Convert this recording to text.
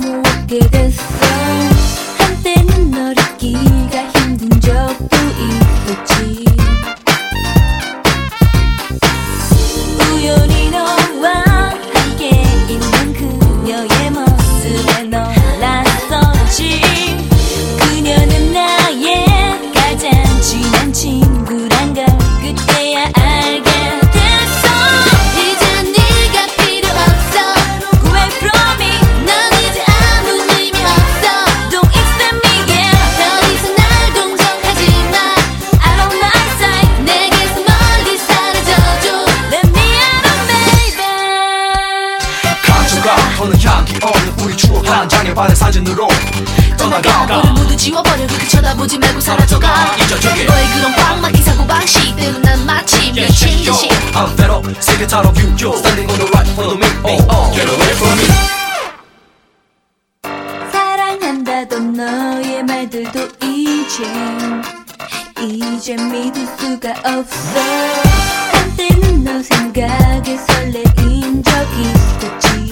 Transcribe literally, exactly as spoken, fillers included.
너무 없게 됐어. 한때는 널 잊기가 힘든 적도 있었지. 우연히 너와 함께 있는 그녀의 모습에 놀랐었지. 그녀는 나의 가장 친한 친구란 걸 그때야 알게 됐어. 이젠 네가 필요 없어. Go away from me. 넌 이제 아무 의미 없어. Don't accept me, yeah. 더 이상 날 동정하지 마. Out of my sight. 내게서 멀리 사라져줘. Let me out, baby. 가져가 더는 향기 없는 우리 추억 한 장의 반의 사진으로 떠나가. 너를 모두 지워버려. 그렇게 쳐다보지 말고 사라져가. 잊어주게. 너의 그런 꽉 막힌 사고방식 때로 난 마치 미친 듯이. I'm fed up, sick and tired of you. You're standing on the right front of me. Oh, oh, get away from me. 사랑한다던 너의 말들도 이제 이제 믿을 수가 없어. 한때는 너 생각에 설레인 적 있었지.